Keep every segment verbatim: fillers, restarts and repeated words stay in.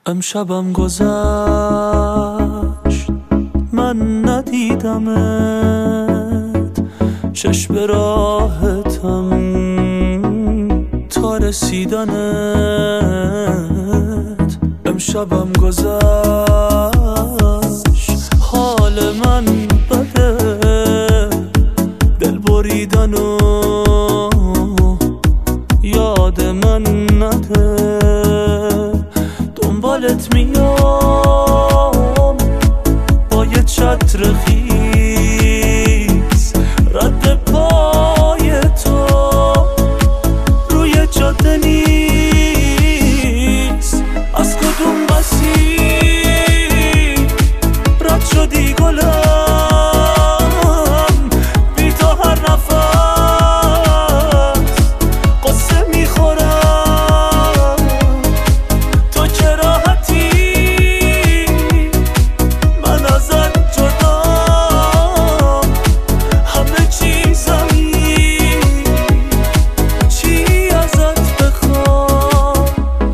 امشبم گذشت من ندیدمت، چشم راحتم تا رسیدنت. امشبم گذشت حال من بده، دل بریدن و یاد من نده. دنبالت میام با یه چتر خیس، رد پای تو روی جاده نیست. از کدوم مسیر رد شدی گلم، بی تو هر نفس قصه میخورم. تو که راحتی من ازت جدام، همه چیزمی چی ازت بخوام.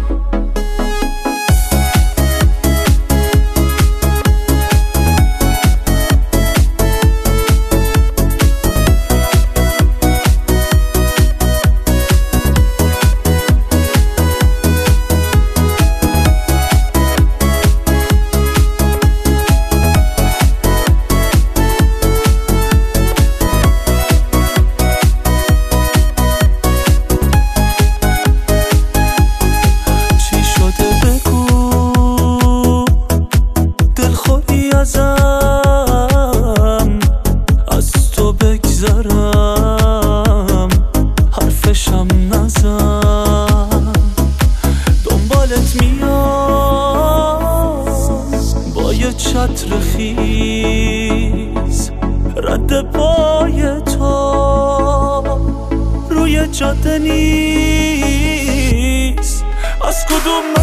ازم از تو بگذرم، حرفشم نزن. دنبالت میام با یه چتر خیز، رد پای تو روی جاده نیست. از کدوم